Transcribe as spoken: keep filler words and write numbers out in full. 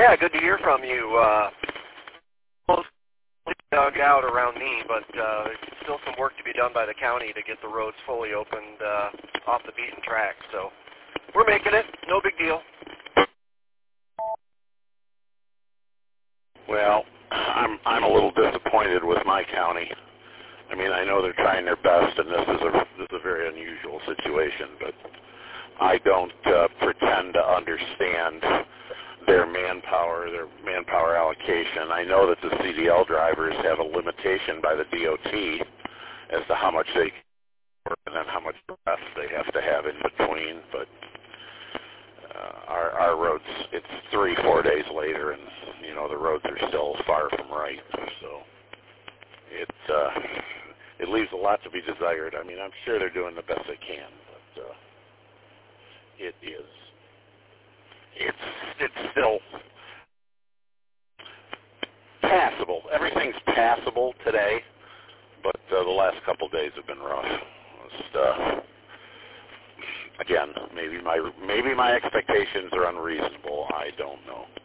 Yeah, good to hear from you. Uh, mostly dug out around me, but uh, there's still some work to be done by the county to get the roads fully opened uh, off the beaten track. So we're making it. No big deal. Well, I'm I'm a little disappointed with my county. I mean, I know they're trying their best, and this is a this is a very unusual situation, but I don't uh, pretend to understand their manpower, their manpower allocation. I know that the C D L drivers have a limitation by the D O T as to how much they can work and then how much rest they have to have in between, but uh, our, our roads, it's three, four days later, and, you know, the roads are still far from right, so it, uh, it leaves a lot to be desired. I mean, I'm sure they're doing the best they can, but uh, it is. It's it's still passable. Everything's passable today, but uh, the last couple days have been rough. Just, uh, again, maybe my maybe my expectations are unreasonable. I don't know.